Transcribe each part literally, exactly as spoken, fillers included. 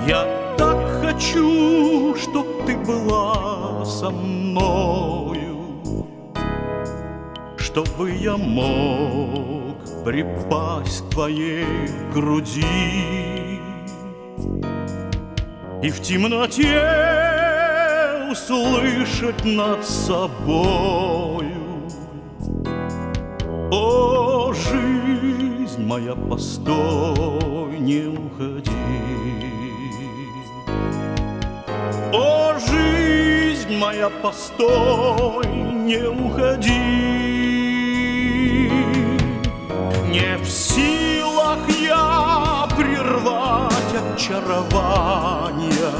Я так хочу, чтоб ты была со мною, чтобы я мог припасть к твоей груди и в темноте услышать над собою: о, жизнь моя, постой, не уходи. О, жизнь моя, постой, не уходи. Не в силах я прервать очарования,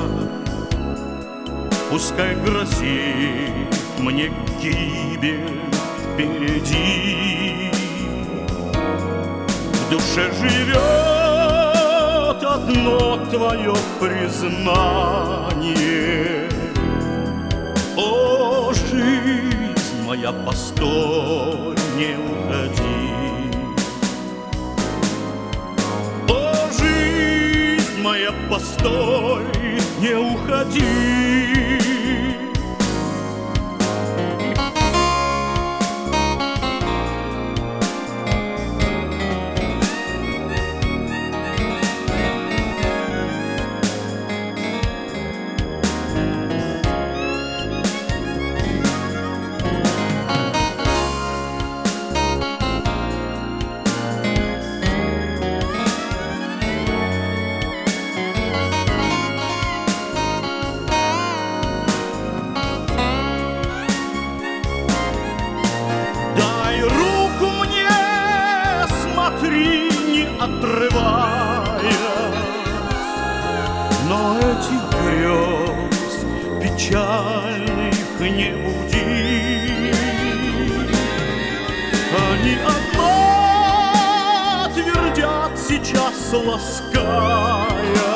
пускай грозит мне гибель впереди. В душе живет одно твое признание: о, жизнь моя, постой, не уходи. О, жизнь моя, постой, не уходи. Не отрываясь, но этих грез печальных не буди. Они одно твердят сейчас, лаская: